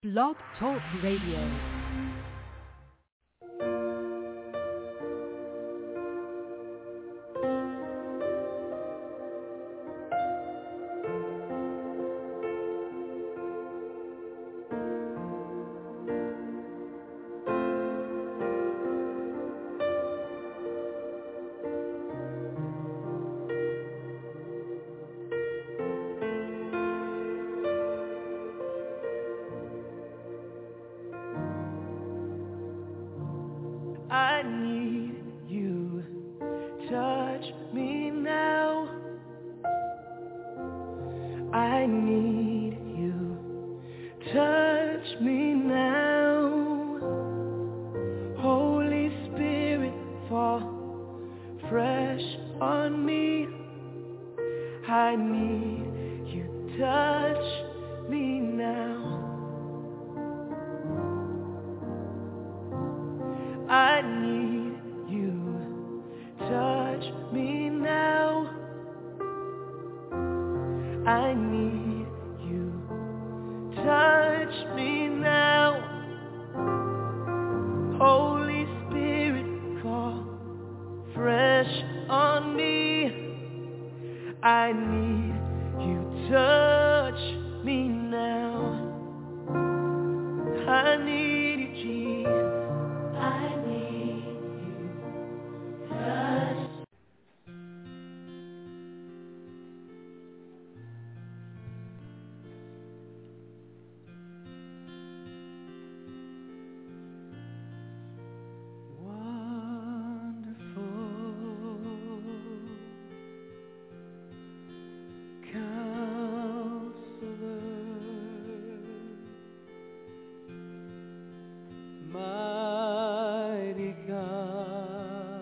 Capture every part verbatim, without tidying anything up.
Blog Talk Radio. I need you, touch me now. I need you, touch me now. Holy Spirit, fall fresh on me. I need you, touch me now. I need you, touch me now. I need you, touch me now. Holy Spirit, fall fresh on me. I need you, touch me now. I need you, Jesus. I need you, touch. Wonderful Counselor, mighty God,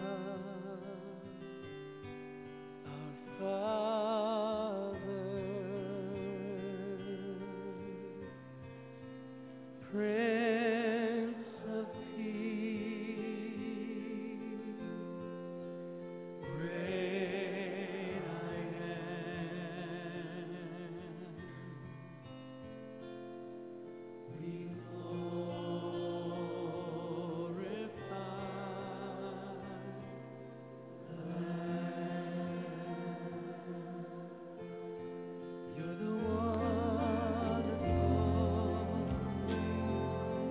our Father, Prince of Peace, great I am, be glorified. You're the wonderful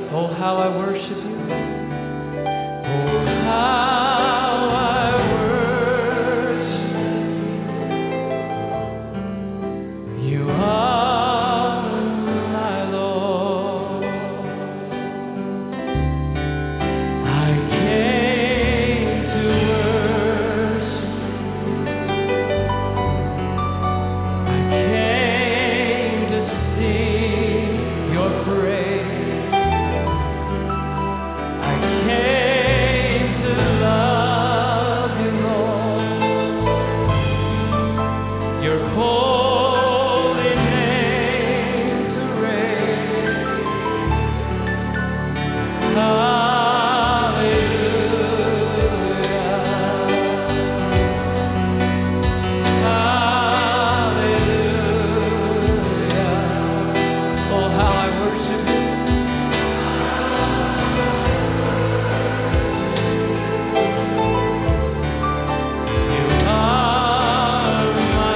Oh, how I worship you. Oh, how I worship you. You are my Lord. I came to worship. I came to sing your praise. I came to love you, Lord. Your holy name to raise. Hallelujah. Oh, how I worship you. You are my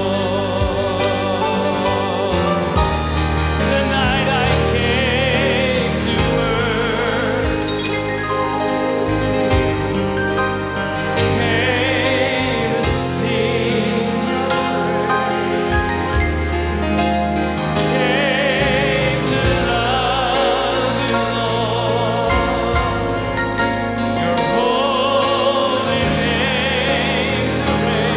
Lord. Tonight I came to worship, came to sing your praise, came to love you, Lord. Your holy name to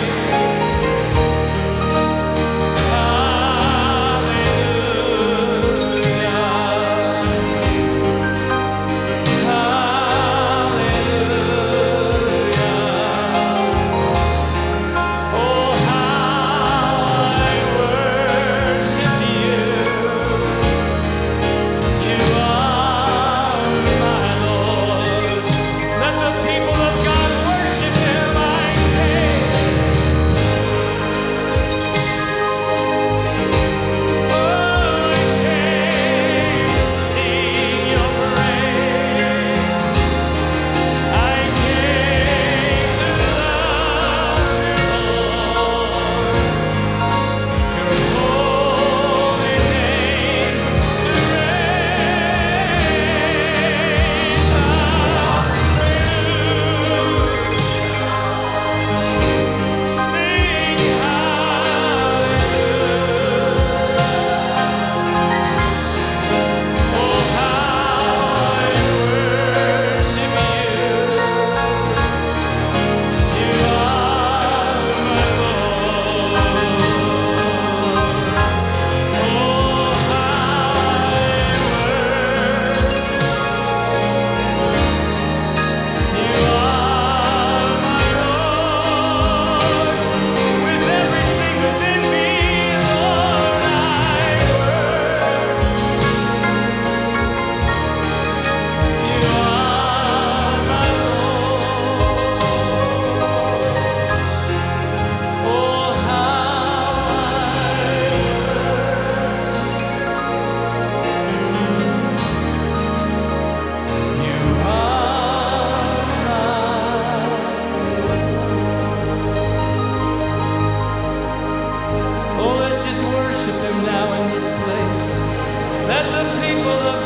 Oh, let's just worship him now in this place. Let the people of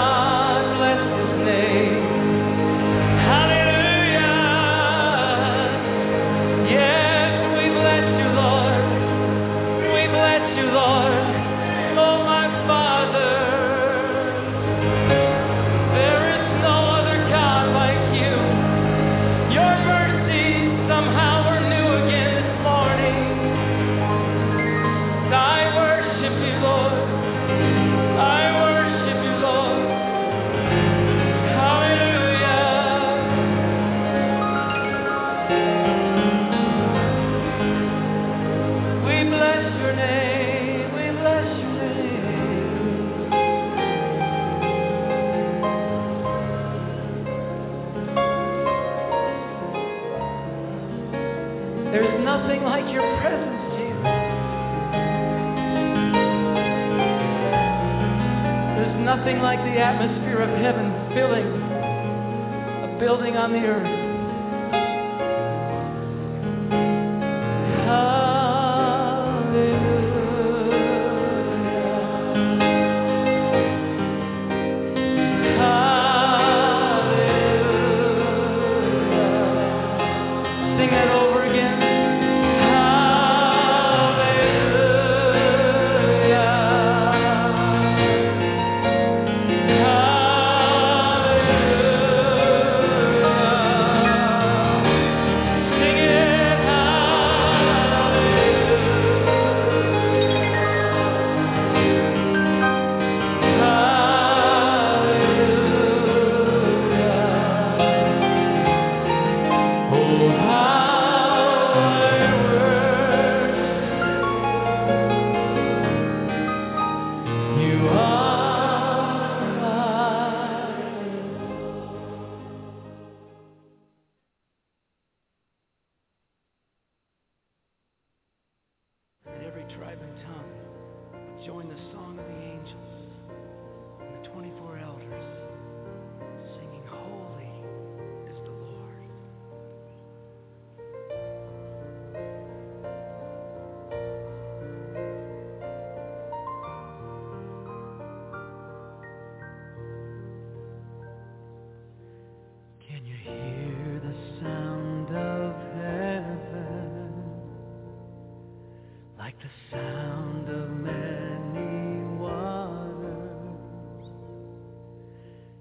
God bless his name. Hallelujah. Yes, we bless you, Lord. We bless you, Lord. Oh, my Father. There is no other God like you. Your mercies somehow are new again this morning. I worship you, Lord. I worship you, Lord. Hallelujah. We bless your name. We bless your name. There's nothing like your presence, Jesus. There's nothing like the atmosphere of heaven filling a building on the earth. Hallelujah.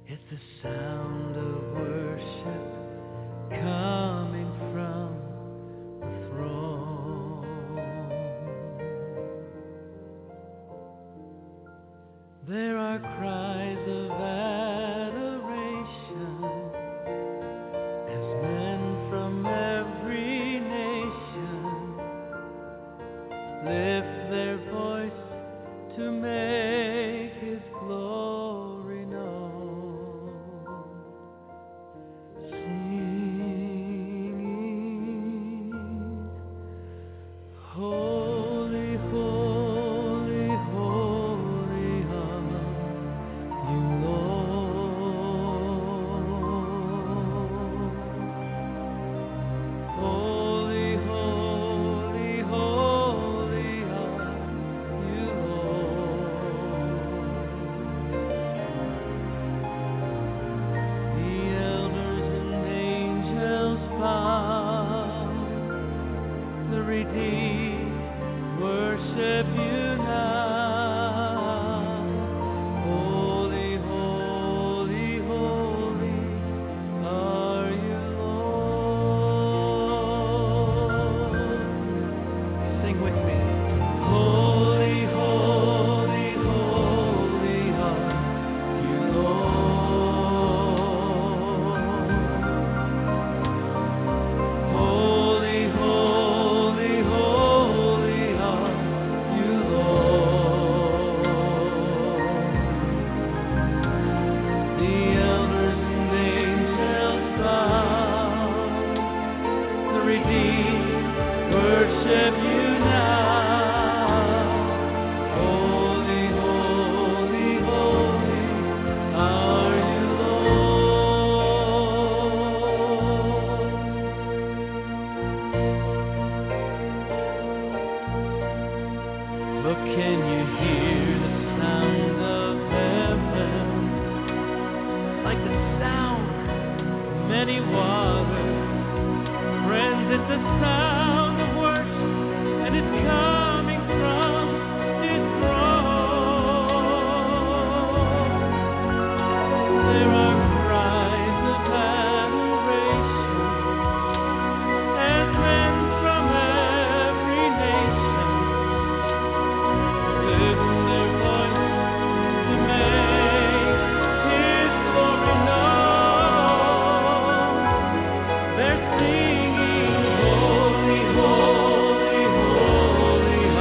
It's the sound of worship coming from the throne. There are cries of adoration as men from every nation lift their voice to make His glory known, singing, holy, holy, holy are you, Lord. Holy, holy, holy are you, Lord. The elders and angels bow, the redeemed worship you now. Holy, holy, holy are you, Lord. Sing with me. Holy, holy, holy are you, Lord. Holy, holy, holy are you, Lord. The elders and angels bow, the redeemed worship you now. Holy, holy, holy are you, Lord. Look, can you hear the sound of heaven? Like the sound of many waters. Friends, it's the sound of worship, and it's coming from His throne. There are cries of adoration as men from every nation lift their voice to make His glory known. They're singing, holy, holy, holy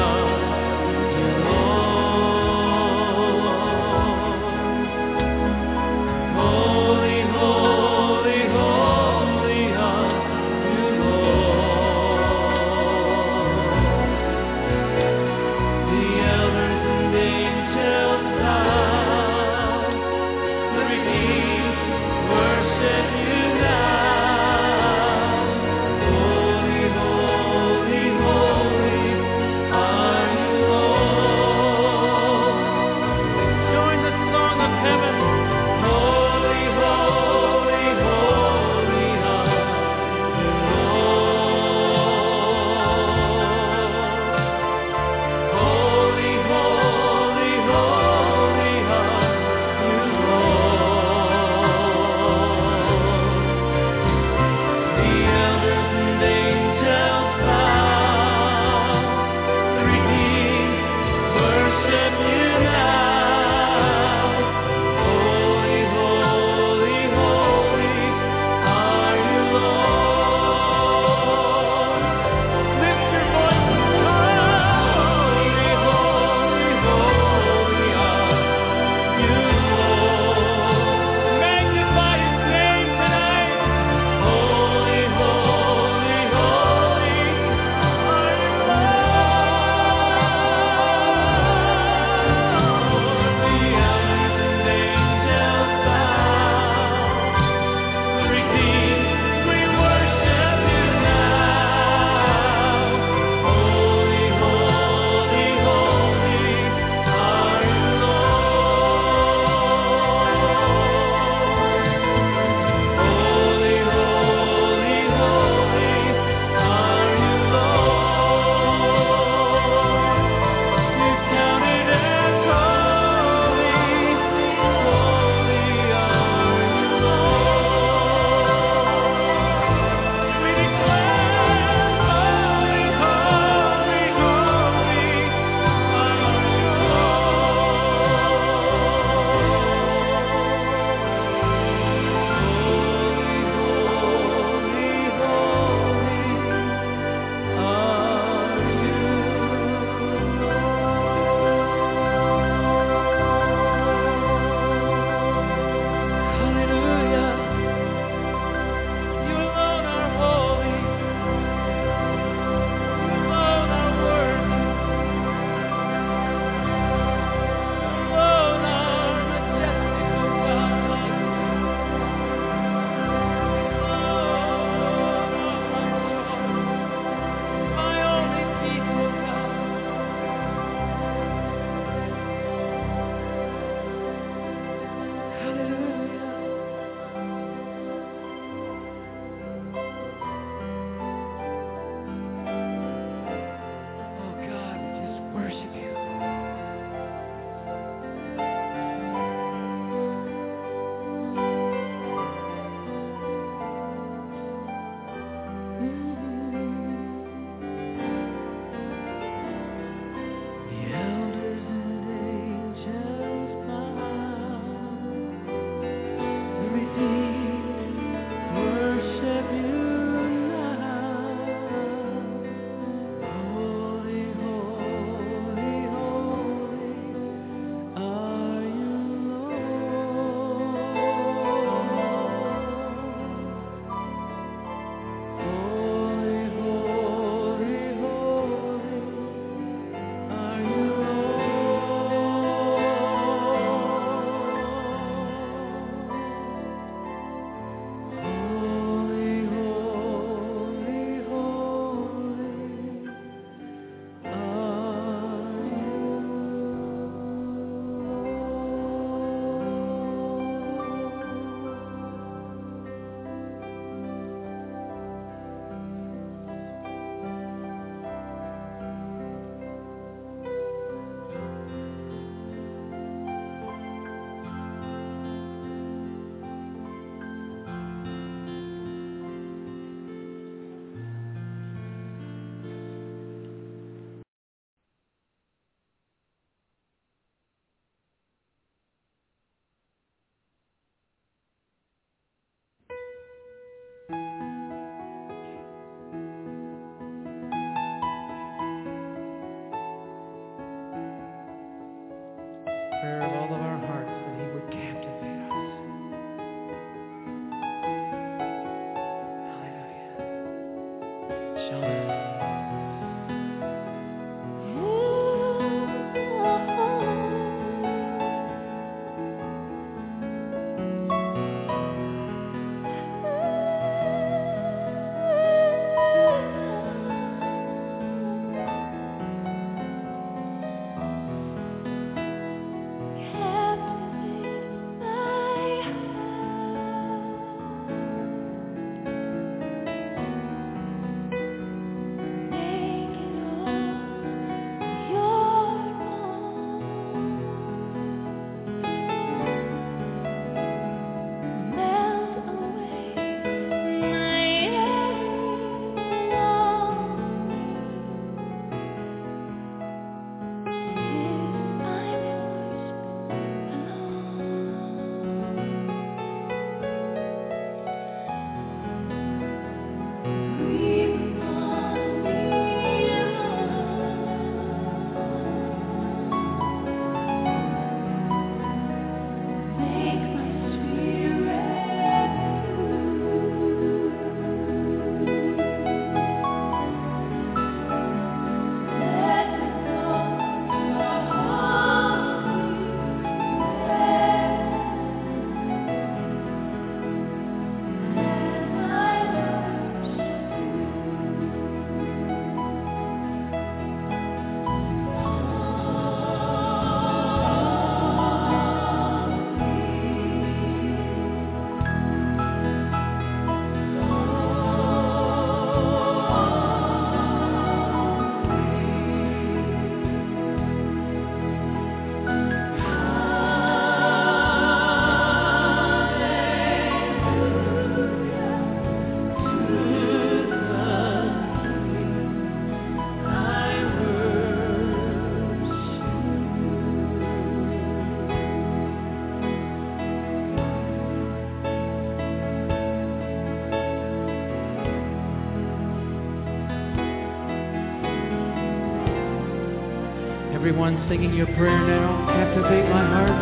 everyone singing your prayer now. Captivate my heart.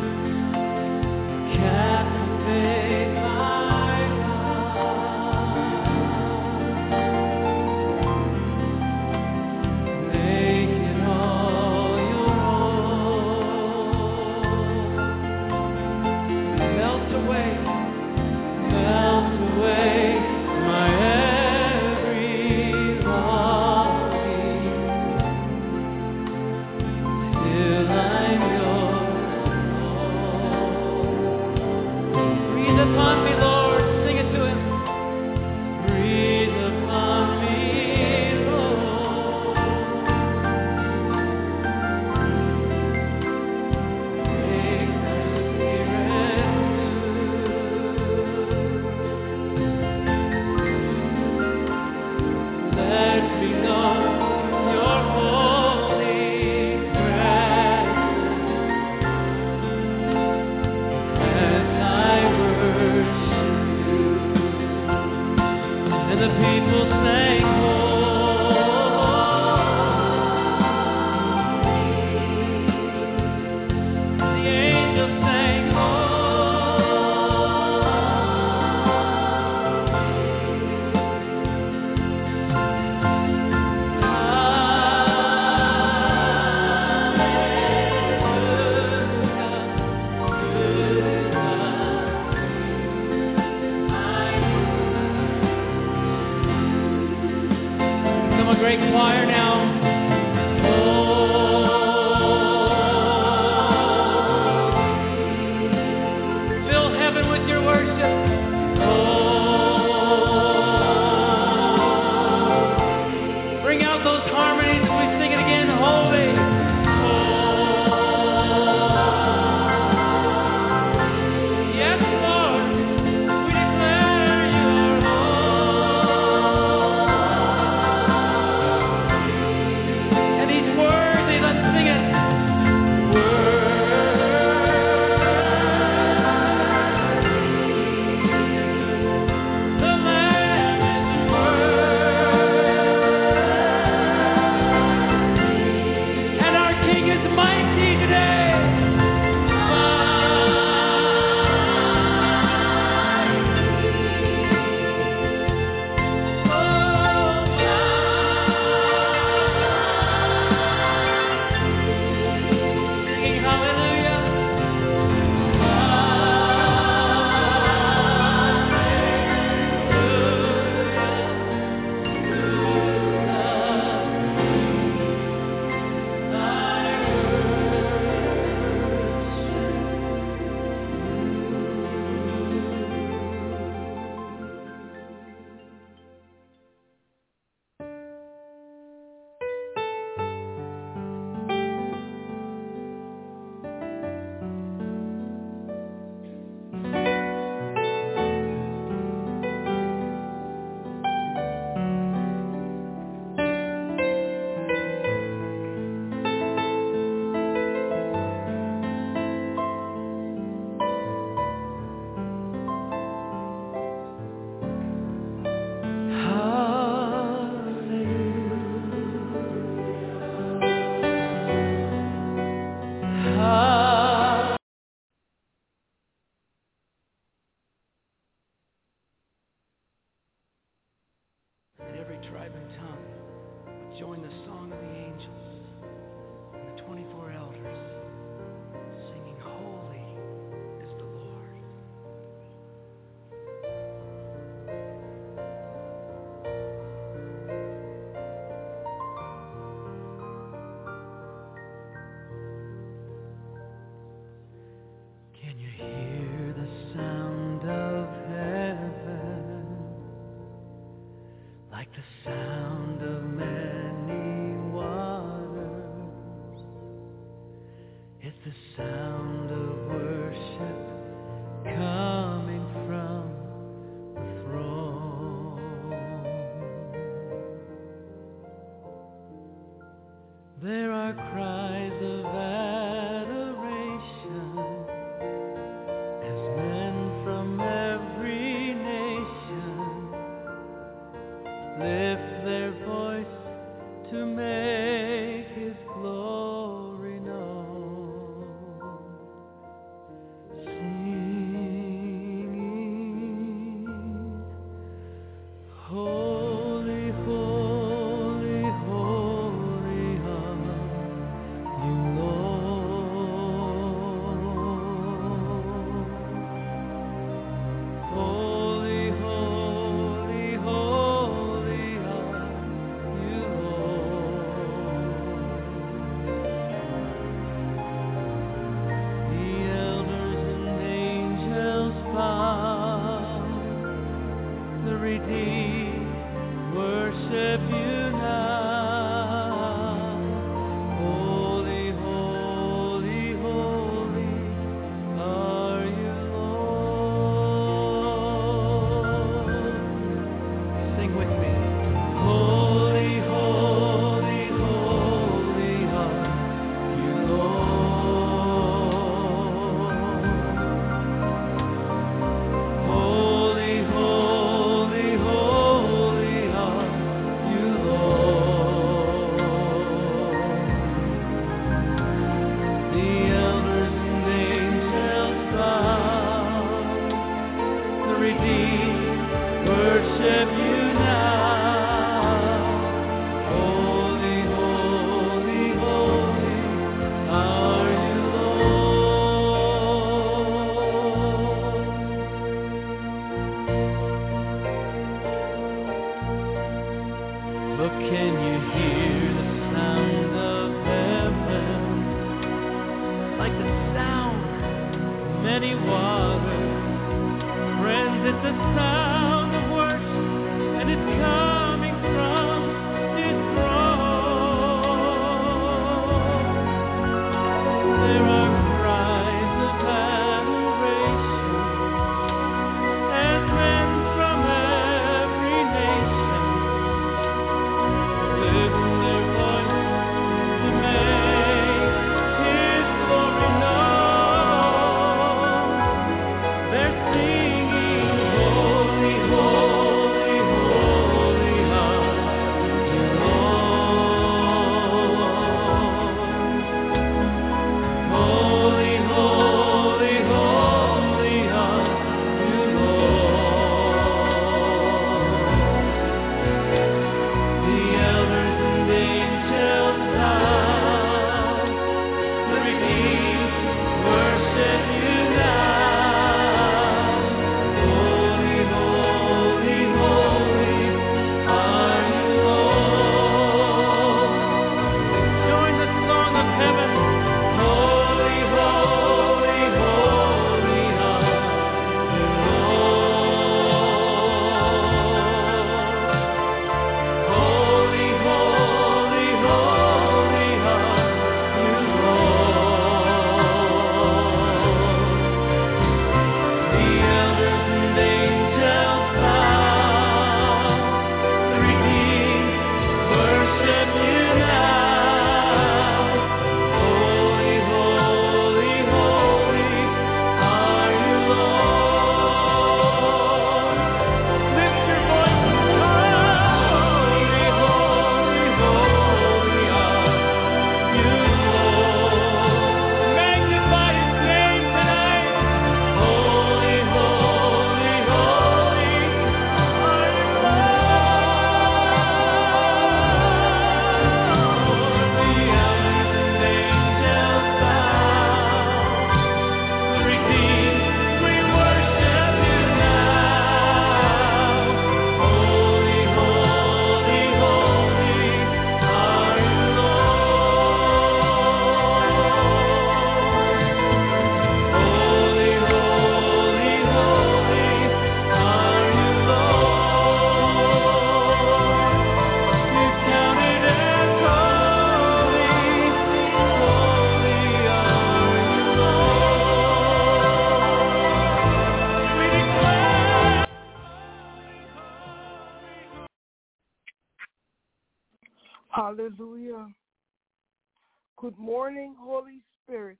Captivate my like the sound of many waters. redeemed worship you now. Holy, holy, holy are you, Lord. Sing with me. Holy, holy, holy are you, Lord. Holy, holy, holy are you, Lord. The elders and angels bow, the redeemed worship you now. Holy, holy, holy are you, Lord. Look, can you hear the sound of heaven? Like the sound of many waters. Friends, it's the sound of worship, and it's coming from His throne. There are cries of adoration, and men from every nation lift their voice to make His glory known. They're singing, holy, holy, holy are you, Lord. Holy, holy, holy are you, Lord. The elders and angels bow, the redeemed worship you now. Holy, holy, holy are you, Lord. Join the song of heaven. Holy, holy, holy are you, Lord. Holy, holy, holy are you, Lord. The elders and angels bow, the redeemed worship you now. Holy, holy, holy are you, Lord. Lift your voice. Holy, holy, holy are you, Lord. Magnify His name tonight. Holy, holy, holy are you, Lord. The elders and angels bow, the redeemed we worship you now. Holy, holy, holy are you, Lord. Holy, holy, holy are you, Lord. You counted as holy, holy are you, Lord. We declare. Hallelujah. Good morning, Holy Spirit.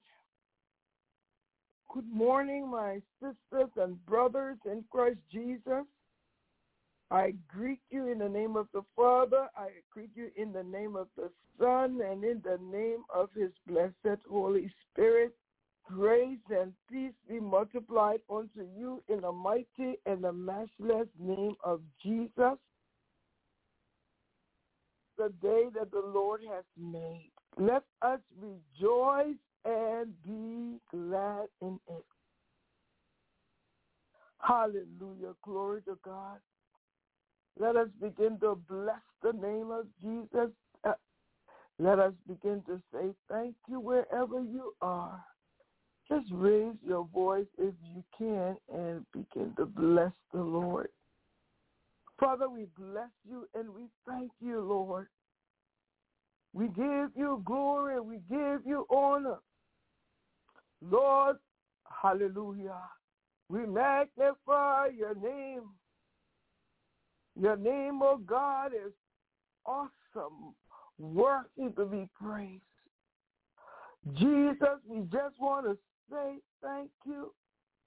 Good morning, my sisters and brothers in Christ Jesus. I greet you in the name of the Father. I greet you in the name of the Son and in the name of His blessed Holy Spirit. Grace and peace be multiplied unto you in the mighty and the matchless name of Jesus. The day that the Lord has made. Let us rejoice and be glad in it. Hallelujah. Glory to God. Let us begin to bless the name of Jesus. Uh, let us begin to say thank you wherever you are. Just raise your voice if you can and begin to bless the Lord. Father, we bless you and we thank you, Lord. We give you glory. We give you honor. Lord, hallelujah. We magnify your name. Your name, oh God, is awesome, worthy to be praised. Jesus, we just want to say thank you.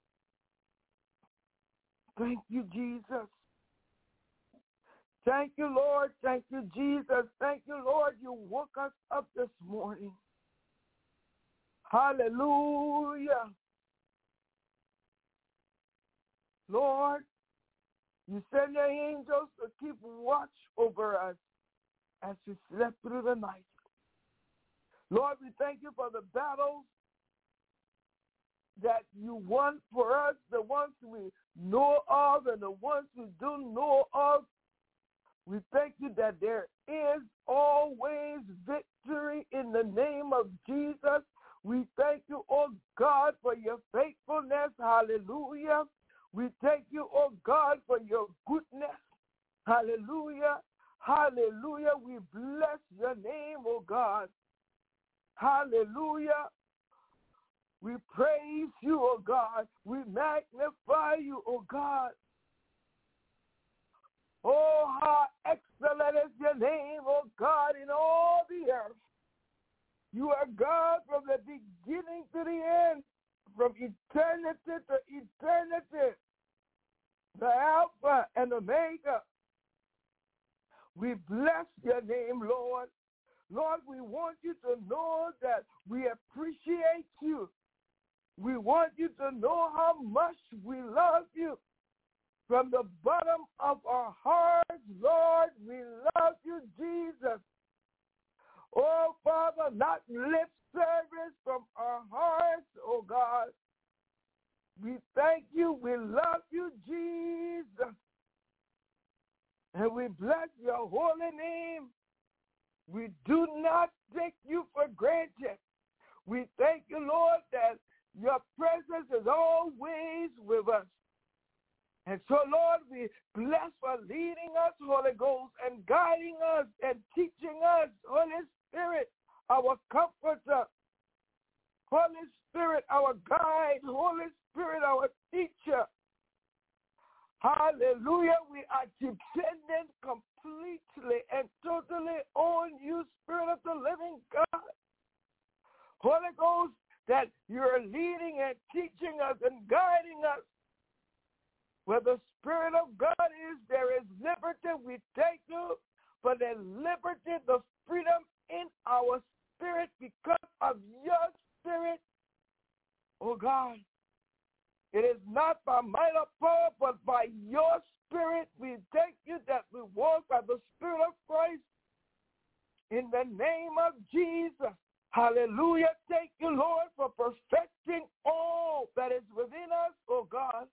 Thank you, Jesus. Thank you, Lord. Thank you, Jesus. Thank you, Lord. You woke us up this morning. Hallelujah. Lord, you send your angels to keep watch over us as we slept through the night. Lord, we thank you for the battles that you won for us, the ones we know of and the ones we don't know of. We thank you that there is always victory in the name of Jesus. We thank you, oh God, for your faithfulness. Hallelujah. We thank you, oh God, for your goodness. Hallelujah. Hallelujah. We bless your name, oh God. Hallelujah. We praise you, oh God. We magnify you, oh God. Oh, how excellent is your name, oh God, in all the earth. You are God from the beginning to the end, from eternity to eternity, the Alpha and Omega. We bless your name, Lord. Lord, we want you to know that we appreciate you. We want you to know how much we love you. From the bottom of our hearts, Lord, we love you, Jesus. Oh, Father, not lip service from our hearts, oh God. We thank you. We love you, Jesus. And we bless your holy name. We do not take you for granted. We thank you, Lord, that your presence is always with us. And so, Lord, we bless for leading us, Holy Ghost, and guiding us and teaching us, Holy Spirit, our comforter. Holy Spirit, our guide. Holy Spirit, our teacher. Hallelujah. We are dependent completely and totally on you, Spirit of the living God. Holy Ghost, that you're leading and teaching us and guiding us. Where the Spirit of God is, there is liberty. We thank you for the liberty, the freedom in our spirit because of your Spirit. Oh God, it is not by might or power, but by your Spirit. We thank you that we walk by the Spirit of Christ in the name of Jesus. Hallelujah. Thank you, Lord, for perfecting all that is within us, oh God.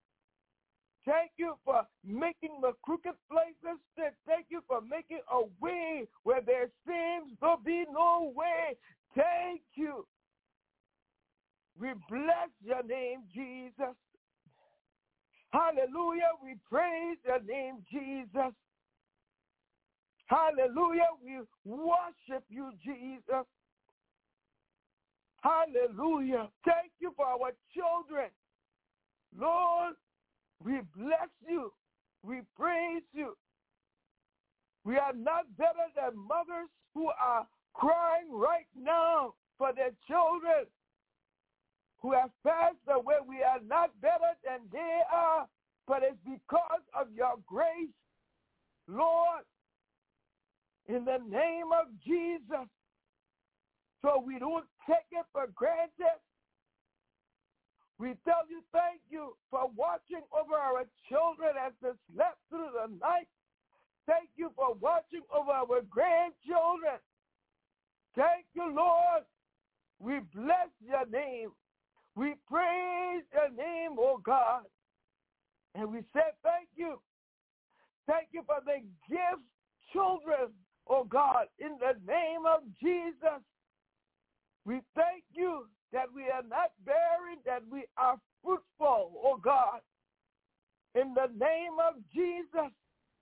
Thank you for making the crooked places straight. Thank you for making a way where there seems to be no way. Thank you. We bless your name, Jesus. Hallelujah. We praise your name, Jesus. Hallelujah. We worship you, Jesus. Hallelujah. Thank you for our children. Lord, we bless you. We praise you. We are not better than mothers who are crying right now for their children who have passed away. We are not better than they are, but it's because of your grace, Lord, in the name of Jesus. So we don't take it for granted. We tell you thank you for watching over our children as they slept through the night. Thank you for watching over our grandchildren. Thank you, Lord. We bless your name. We praise your name, oh God. And we say thank you. Thank you for the gift children, oh God, in the name of Jesus. We thank you that we are not barren, that we are fruitful, oh God. In the name of Jesus,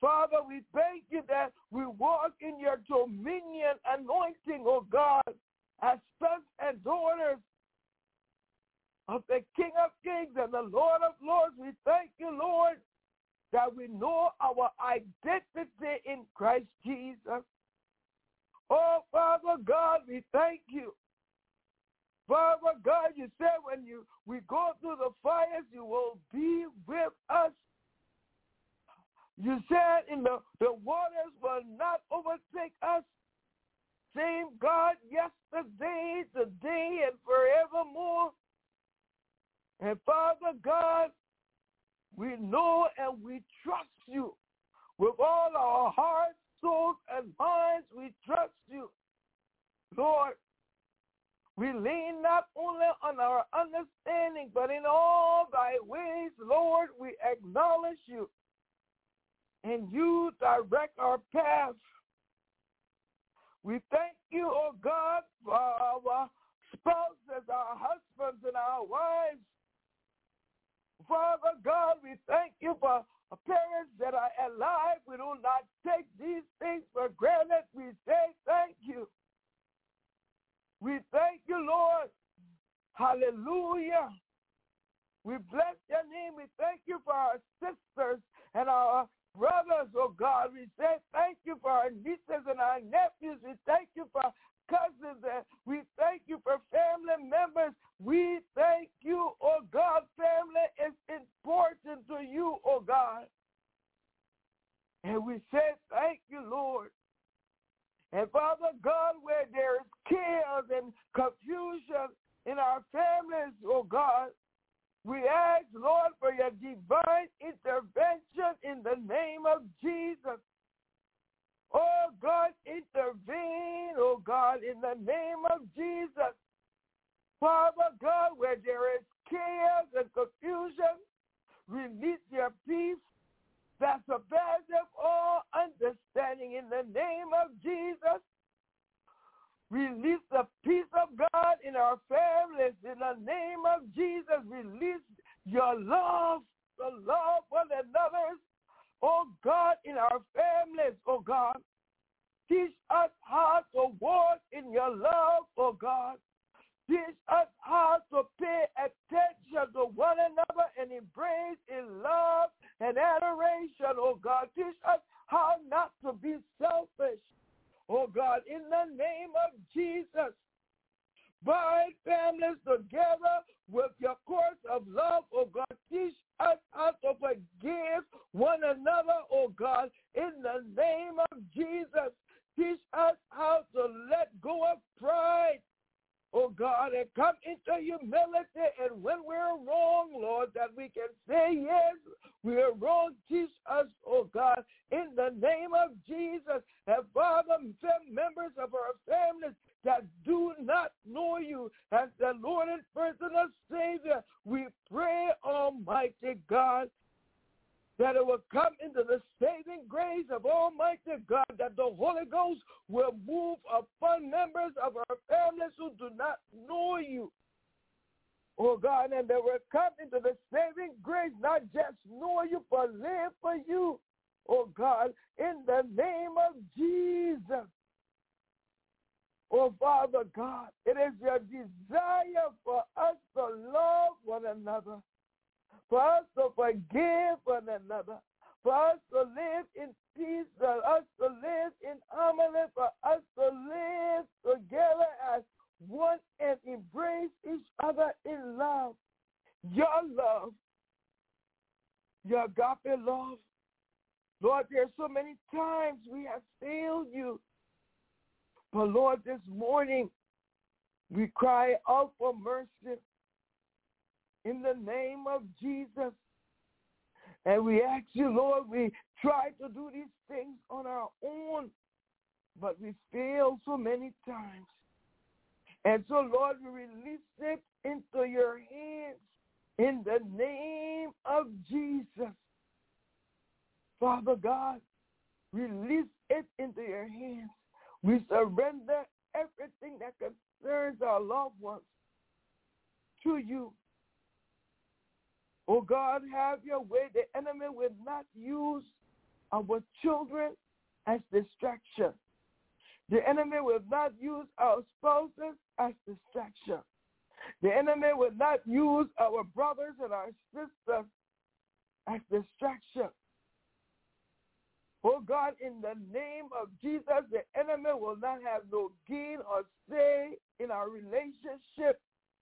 Father, we thank you that we walk in your dominion anointing, oh God, as sons and daughters of the King of Kings and the Lord of Lords. We thank you, Lord, that we know our identity in Christ Jesus. Oh, Father God, we thank you. Father God, you said when you we go through the fires, you will be with us. You said in the, the waters will not overtake us. Same God yesterday, today, and forevermore. And Father God, we know and we trust you. With all our hearts, souls, and minds, we trust you. Lord, we lean not only on our understanding, but in all thy ways, Lord, we acknowledge you. And you direct our path. We thank you, oh God, for our spouses, our husbands, and our wives. Father God, we thank you for parents that are alive. We do not take these things for granted. We say thank you. We thank you, Lord. Hallelujah. We bless your name. We thank you for our sisters and our brothers, oh God. We say thank you for our nieces and our nephews. We thank you for cousins. And we thank you for family members. We thank you, oh God. Family is important to you, oh God. And we say thank you, Lord. And Father God, where there is chaos and confusion in our families, oh God, we ask, Lord, for your divine intervention in the name of Jesus. Oh God, intervene, oh God, in the name of Jesus. Father God, where there is chaos and confusion, release your peace that surpasses all understanding in the name of Jesus. Release the peace of God in our families in the name of Jesus. Release your love, the love for the others, oh God, in our families, oh God. Teach us how to walk in your love, oh God. Teach us how to pay attention to one another and embrace in love and adoration, oh God. Teach us how not to be selfish, oh God, in the name of Jesus. Bind families together with your course of love, oh God. Teach us how to forgive one another, oh God, in the name of Jesus. Teach us how to let go of pride, oh God, and come into humility. And when we're wrong, Lord, that we can say, yes, we are wrong. Teach us, oh God, in the name of Jesus. And Father, members of our families that do not know you as the Lord and personal Savior, we pray, Almighty God, that it will come into the saving grace of Almighty God, that the Holy Ghost will move upon members of our families who do not know you, oh God, and they will come into the saving grace, not just know you, but live for you, oh God, in the name of Jesus. Oh, Father God, it is your desire for us to love one another, for us to forgive one another, for us to live in peace, for us to live in harmony, for us to live together as one and embrace each other in love. Your love, your agape love. Lord, there are so many times we have failed you. But Lord, this morning we cry out for mercy in the name of Jesus. And we ask you, Lord, we try to do these things on our own, but we fail so many times. And so, Lord, we release it into your hands in the name of Jesus. Father God, release it into your hands. We surrender everything that concerns our loved ones to you. Oh God, have your way. The enemy will not use our children as distraction. The enemy will not use our spouses as distraction. The enemy will not use our brothers and our sisters as distraction. Oh God, in the name of Jesus, the enemy will not have no gain or say in our relationship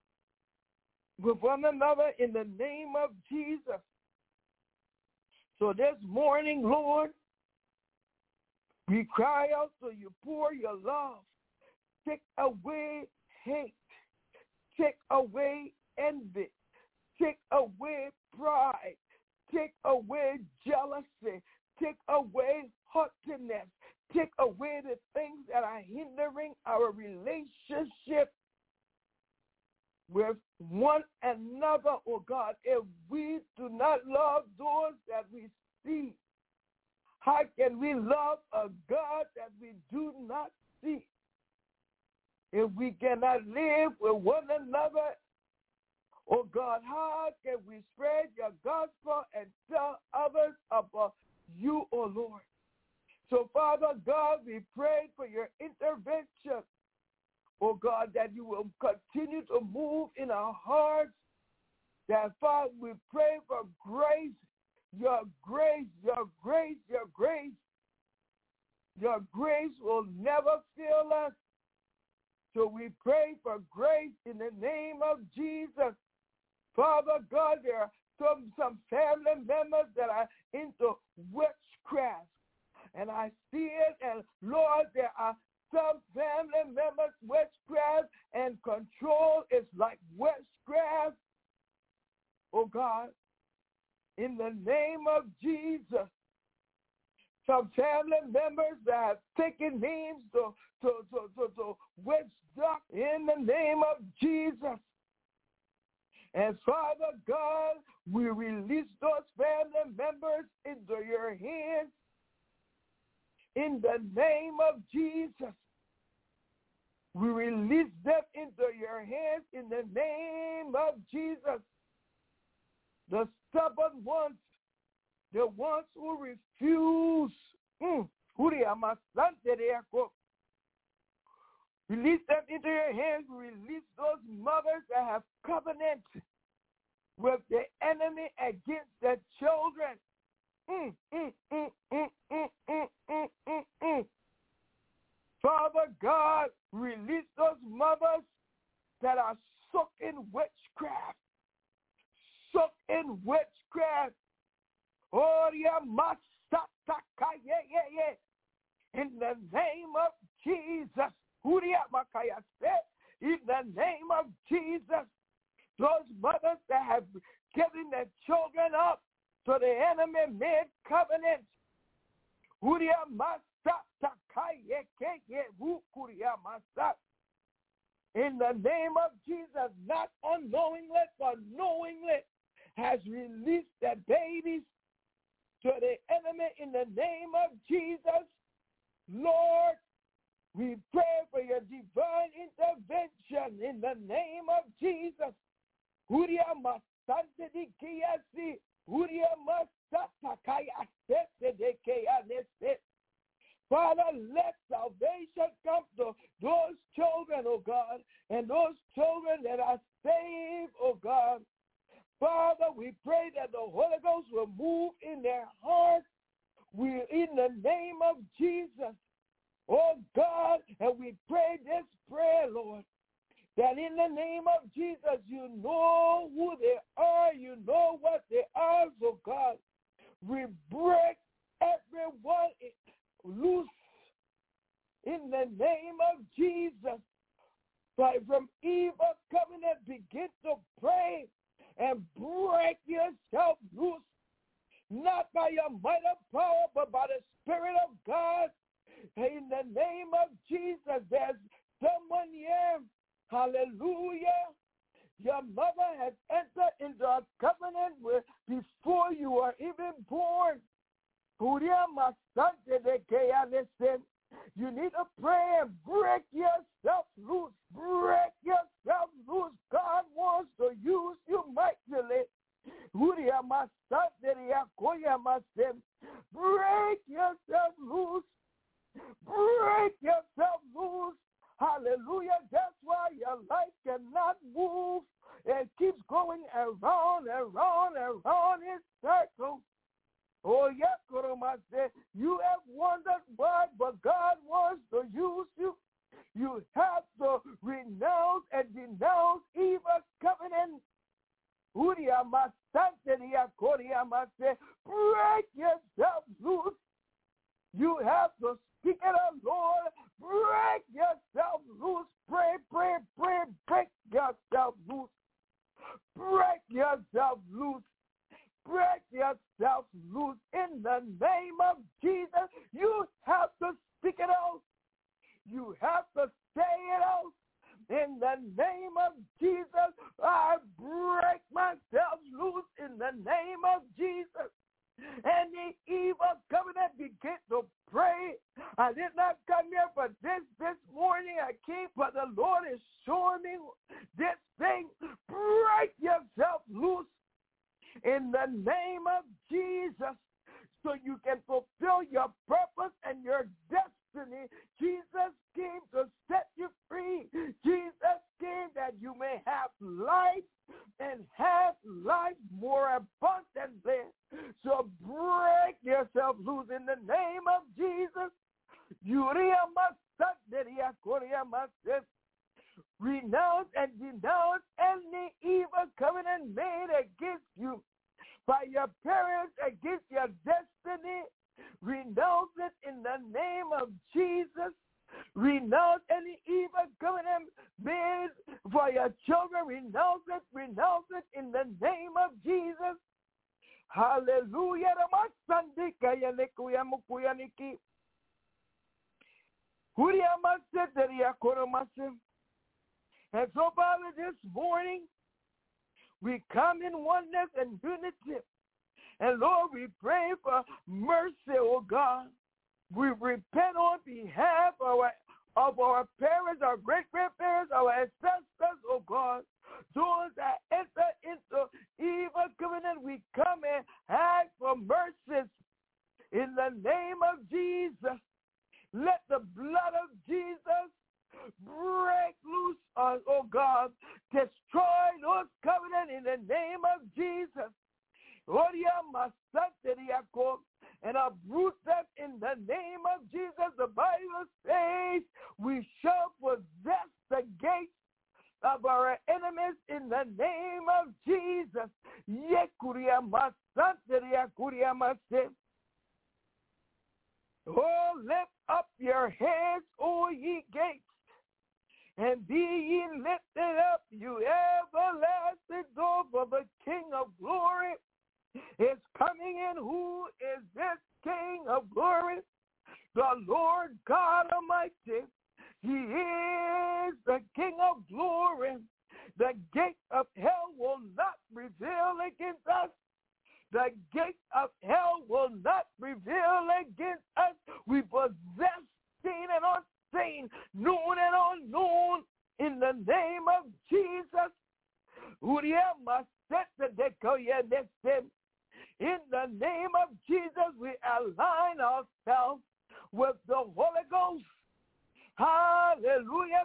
with one another in the name of Jesus. So this morning, Lord, we cry out so you pour your love. Take away hate. Take away envy. Take away pride. Take away jealousy. Take away haughtiness. Take away the things that are hindering our relationship with one another, oh God. If we do not love those that we see, how can we love a God that we do not see? If we cannot live with one another, oh God, how can we spread your gospel and tell others about you, oh Lord? So, Father God, we pray for your intervention, oh God, that you will continue to move in our hearts. That, Father, we pray for grace, your grace, your grace, your grace. Your grace will never fail us. So we pray for grace in the name of Jesus. Father God, there are some, some family members that are into witchcraft. And I see it, and Lord, there are some family members, witchcraft and control is like witchcraft. Oh God, in the name of Jesus, some family members that have taken names to, to, to, to, to witch doctor in the name of Jesus. And Father God, we release those family members into your hands in the name of Jesus. We release them into your hands in the name of Jesus. The stubborn ones, the ones who refuse, mm, release them into your hands. Release those mothers that have covenant with the enemy against their children. Mm, mm, mm, mm, mm, mm, mm, mm, mm. Father God, release those mothers that are soaked in witchcraft. Soaked in witchcraft. Oh, yeah, yeah, yeah, yeah. In the name of Jesus. In the name of Jesus. Those mothers that have given their children up to the enemy made covenant. In the name of Jesus, not unknowingly but knowingly, has released their babies to the enemy in the name of Jesus. Lord, we pray for your divine intervention in the name of Jesus. Father, let salvation come to those children, oh God, and those children that are saved, oh God. Father, we pray that the Holy Ghost will move in their hearts. We, in the name of Jesus, oh God, and we pray this prayer, Lord, that in the name of Jesus, you know who they are, you know what they are, so God, we break everyone loose in the name of Jesus. But from evil covenant, begin to pray and break yourself loose, not by your might or power, but by the Spirit of God. In the name of Jesus, there's someone here. Hallelujah. Your mother has entered into a covenant with, before you were even born. You need to pray and break yourself loose. Break yourself loose. God wants to use you mightily. Break around his circle. Oh, yes, you have wondered why, but God wants to use you. You have to renounce and denounce evil covenant. Break yourself loose. You have to speak it out, Lord. Break yourself loose. Pray, pray, pray. Break yourself loose. Break yourself loose. Break yourself loose in the name of Jesus. You have to speak it out. You have to say it out. In the name of Jesus, I break myself loose in the name of Jesus. And the evil covenant begin to pray. I did not come here for this this morning. I came, but the Lord is showing me this thing. Break yourself loose in the name of Jesus so you can fulfill your purpose and your destiny. Jesus came to set you free. Jesus came that you may have life and have life more abundantly. So break yourself loose in the name of Jesus. Renounce and denounce any evil covenant made against you by your parents, against your destiny. Renounce it in the name of Jesus. Renounce any evil covenant made for your children. Renounce it, renounce it in the name of Jesus. Hallelujah. And so, Father, this morning, we come in oneness and unity. And Lord, we pray for mercy, oh God. We repent on behalf of our, of our parents, our great-grandparents, our ancestors, oh God. Those that enter into evil covenant, we come and ask for mercy in the name of Jesus. Let the blood of Jesus break loose us, oh God. Destroy those covenants in the name of Jesus. And uproot them in the name of Jesus. The Bible says we shall possess the gates of our enemies in the name of Jesus. Oh, lift up your heads, O ye gates, and be ye lifted up, you everlasting door, for the King of glory is coming in. Who is this King of glory? The Lord God Almighty. He is the King of glory. The gate of hell will not prevail against us. The gate of hell will not prevail against us. We possess seen and unseen, known and unknown, in the name of Jesus. In the name of Jesus, we align ourselves with the Holy Ghost. Hallelujah.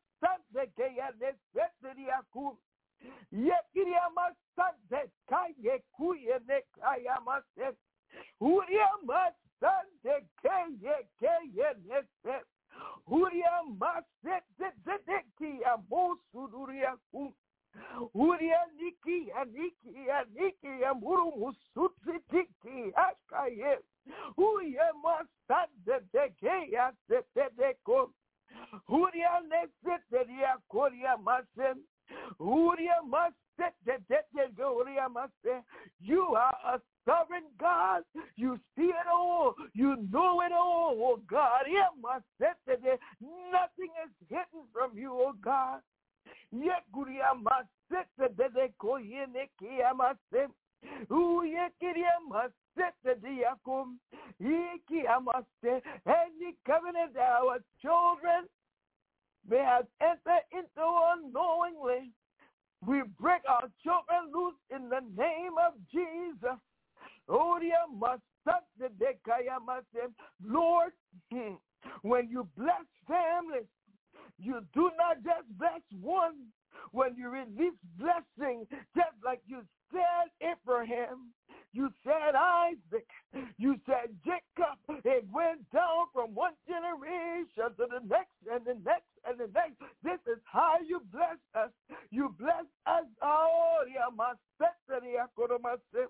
Uria niki aniki aniki amuru musutsi tiki akaye. Uya masande deke ya sepedeko. Uria neseteria koria masem. Uria masete deke uria masem. You are a sovereign God. You see it all. You know it all, oh God. Nothing is hidden from you, oh God. Yekuria masete de koyene kiamase. Uye kiria masete diakum. Iki amaste. Any covenant that our children may have entered into unknowingly, we break our children loose in the name of Jesus. Oria masete de kayamase. Lord, when you bless families, you do not just bless one. When you release blessing, just like you said, Abraham, Abraham. You said Isaac. You said Jacob. It went down from one generation to the next and the next and the next. This is how you bless us. You bless us. Oh, yeah, my sister, yeah, go to my sister.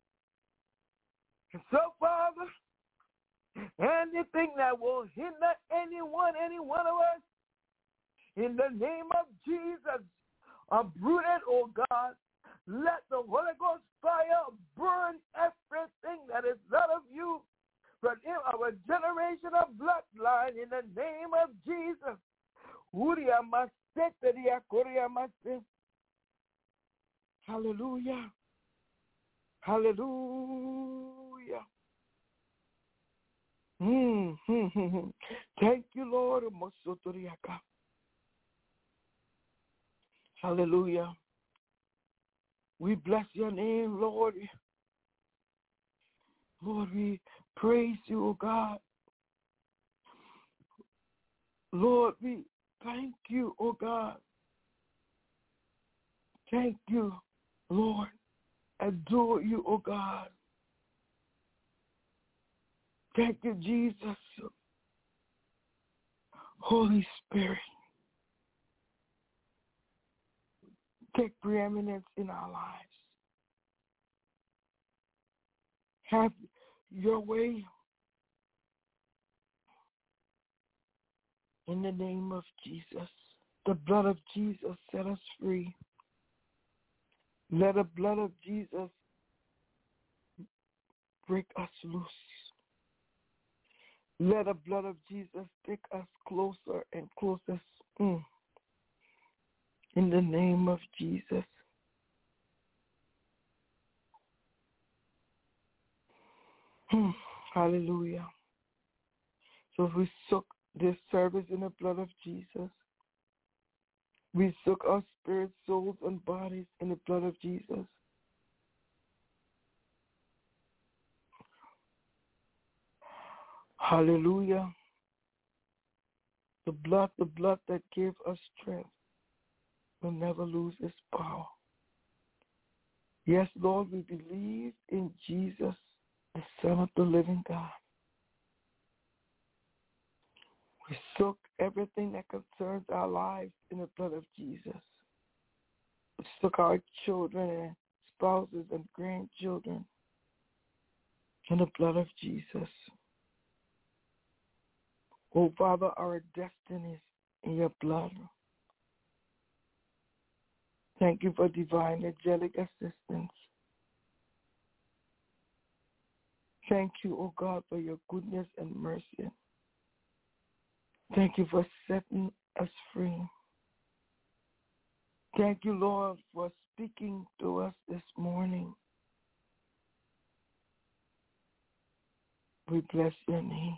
So, Father, anything that will hinder anyone, any one of us, in the name of Jesus, uproot it, oh God. Let the Holy Ghost fire burn everything that is not of you from our generation of bloodline in the name of Jesus. Hallelujah. Hallelujah. Mm-hmm. Thank you, Lord. Hallelujah. We bless your name, Lord. Lord, we praise you, oh God. Lord, we thank you, oh God. Thank you, Lord. Adore you, oh God. Thank you, Jesus. Holy Spirit, take preeminence in our lives. Have your way in the name of Jesus. The blood of Jesus set us free. Let the blood of Jesus break us loose. Let the blood of Jesus take us closer and closer. Mm. In the name of Jesus. Hmm. Hallelujah. So we soak this service in the blood of Jesus. We soak our spirits, souls, and bodies in the blood of Jesus. Hallelujah. The blood, the blood that gave us strength will never lose its power. Yes, Lord, we believe in Jesus, the Son of the living God. We soak everything that concerns our lives in the blood of Jesus. We soak our children and spouses and grandchildren in the blood of Jesus. Oh, Father, our destinies in your blood. Thank you for divine angelic assistance. Thank you, oh God, for your goodness and mercy. Thank you for setting us free. Thank you, Lord, for speaking to us this morning. We bless your name.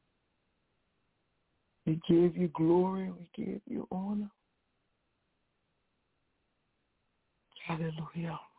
We give you glory. We give you honor. Hallelujah.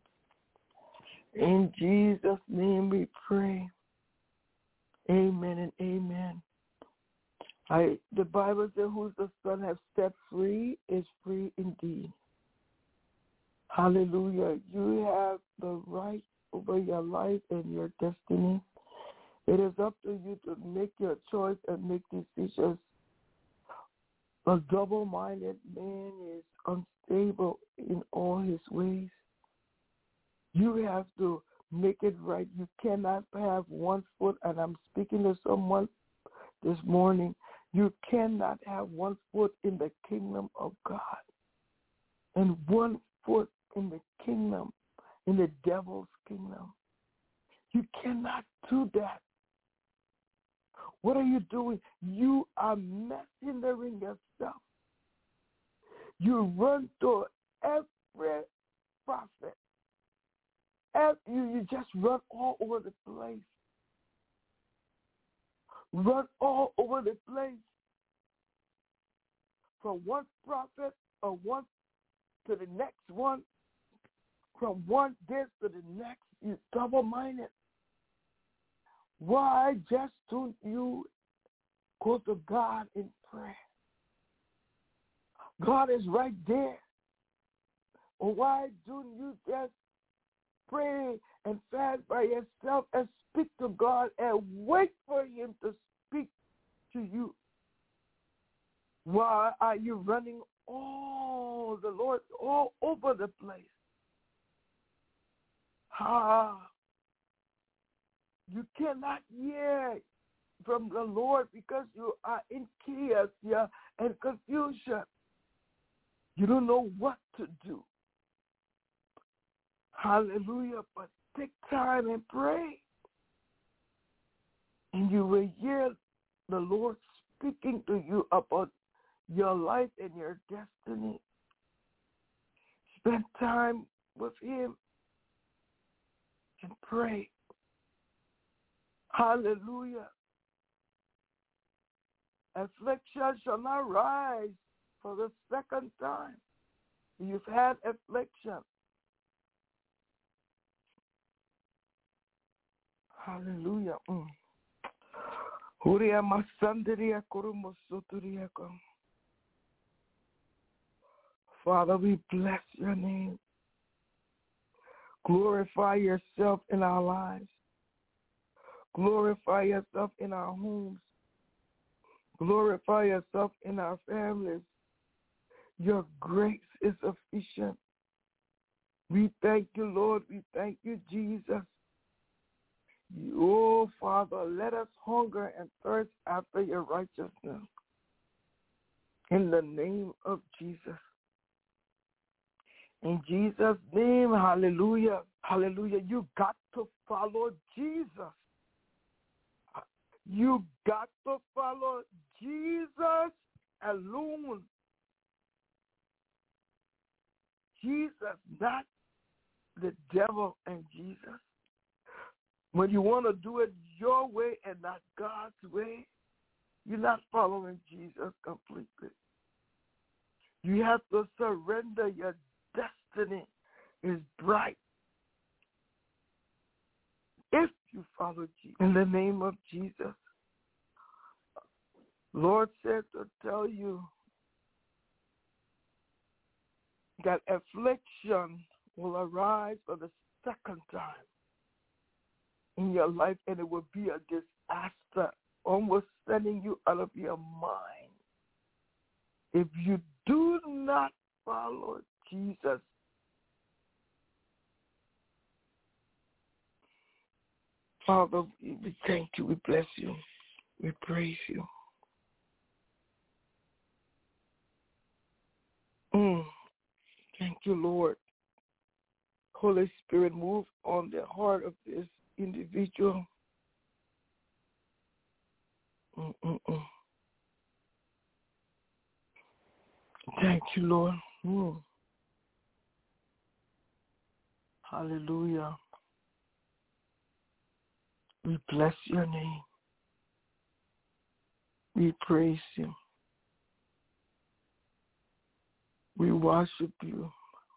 In Jesus' name we pray. Amen and amen. I, the Bible says, who the Son has set free is free indeed. Hallelujah. You have the right over your life and your destiny. It is up to you to make your choice and make decisions. A double-minded man is unstable in all his ways. You have to make it right. You cannot have one foot, and I'm speaking to someone this morning, you cannot have one foot in the kingdom of God and one foot in the kingdom, in the devil's kingdom. You cannot do that. What are you doing? You are hindering yourself. You run to every prophet. Every, you, you just run all over the place. Run all over the place. From one prophet or one to the next one. From one this to the next. You double-minded. Why just don't you go to God in prayer? God is right there. Or why don't you just pray and fast by yourself and speak to God and wait for him to speak to you. Why are you running all the Lord all over the place? Ah, you cannot hear from the Lord because you are in chaos, yeah, and confusion. You don't know what to do. Hallelujah. But take time and pray. And you will hear the Lord speaking to you about your life and your destiny. Spend time with him and pray. Hallelujah. Affliction shall not rise for the second time. You've had affliction. Hallelujah. Mm. Father, we bless your name. Glorify yourself in our lives. Glorify yourself in our homes. Glorify yourself in our families. Your grace is sufficient. We thank you, Lord. We thank you, Jesus. Oh, Father, let us hunger and thirst after your righteousness. In the name of Jesus. In Jesus' name, hallelujah. Hallelujah. You got to follow Jesus. You got to follow Jesus alone. Jesus, not the devil and Jesus. When you want to do it your way and not God's way, you're not following Jesus completely. You have to surrender. Your destiny is bright if you follow Jesus. In the name of Jesus. Lord said to tell you that affliction will arise for the second time in your life, and it will be a disaster, almost sending you out of your mind. If you do not follow Jesus, Father, we thank you, we bless you, we praise you. Mm. Thank you, Lord. Holy Spirit, move on the heart of this individual. Mm-mm-mm. Thank you, Lord. Mm. Hallelujah. We bless your name. We praise you. We worship you.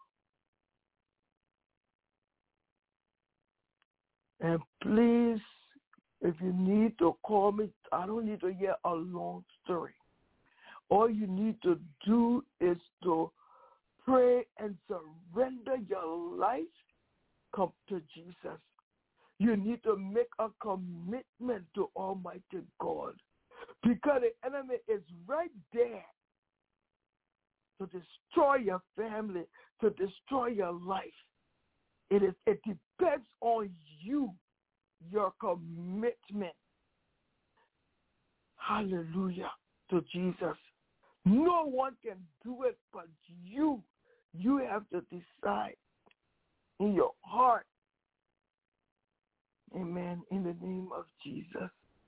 And please, if you need to call me, I don't need to hear a long story. All you need to do is to pray and surrender your life come to Jesus. You need to make a commitment to Almighty God, because the enemy is right there to destroy your family, to destroy your life. It is. It depends on you, your commitment. Hallelujah to Jesus. No one can do it but you. You have to decide in your heart. Amen. In the name of Jesus.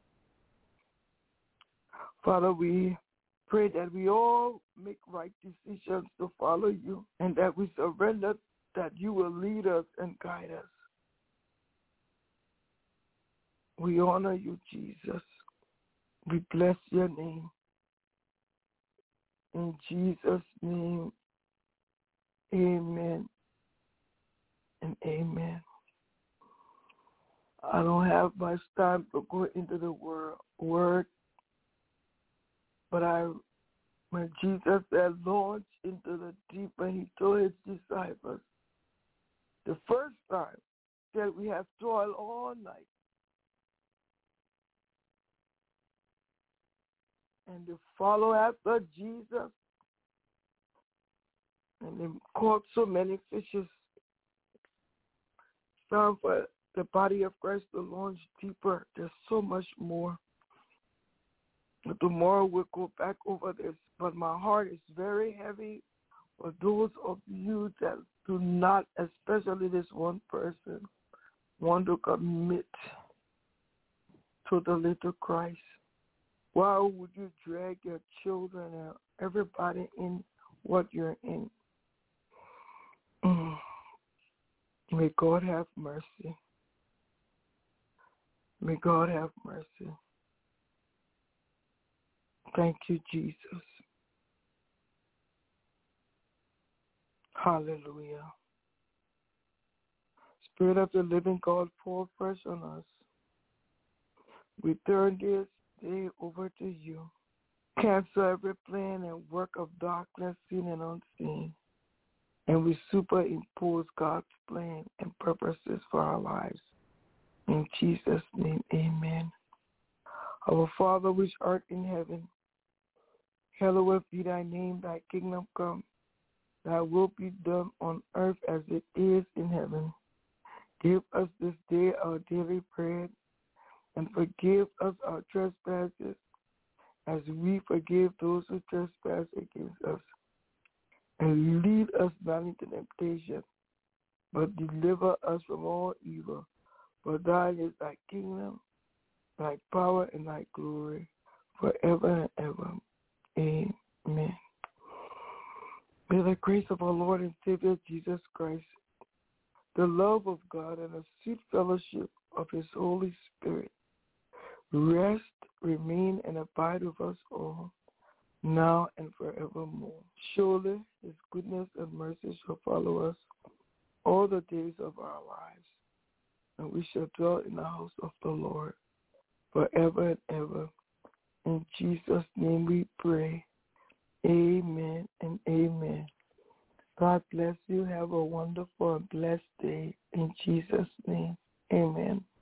Father, we pray that we all make right decisions to follow you, and that we surrender, that you will lead us and guide us. We honor you, Jesus. We bless your name. In Jesus' name, amen and amen. I don't have much time to go into the word, word but I, when Jesus said, launch into the deep, and he told his disciples, the first time said we have toiled all night. And to follow after Jesus. And they caught so many fishes. Time for the body of Christ to launch deeper. There's so much more. Tomorrow we'll go back over this. But my heart is very heavy for those of you that do not, especially this one person, want to commit to the little Christ. Why would you drag your children and everybody in what you're in? Mm. May God have mercy. May God have mercy. Thank you, Jesus. Hallelujah. Spirit of the living God, pour fresh on us. We turn this day over to you. Cancel every plan and work of darkness, seen and unseen. And we superimpose God's plan and purposes for our lives. In Jesus' name, amen. Our Father which art in heaven, hallowed be thy name, thy kingdom come. Thy will be done on earth as it is in heaven. Give us this day our daily bread, and forgive us our trespasses, as we forgive those who trespass against us. And lead us not into temptation, but deliver us from all evil. For thine is thy kingdom, thy power, and thy glory, forever and ever. Amen. May the grace of our Lord and Savior Jesus Christ, the love of God, and the sweet fellowship of his Holy Spirit rest, remain, and abide with us all, now and forevermore. Surely his goodness and mercy shall follow us all the days of our lives, and we shall dwell in the house of the Lord forever and ever. In Jesus' name we pray. Amen and amen. God bless you. Have a wonderful and blessed day. In Jesus' name, amen.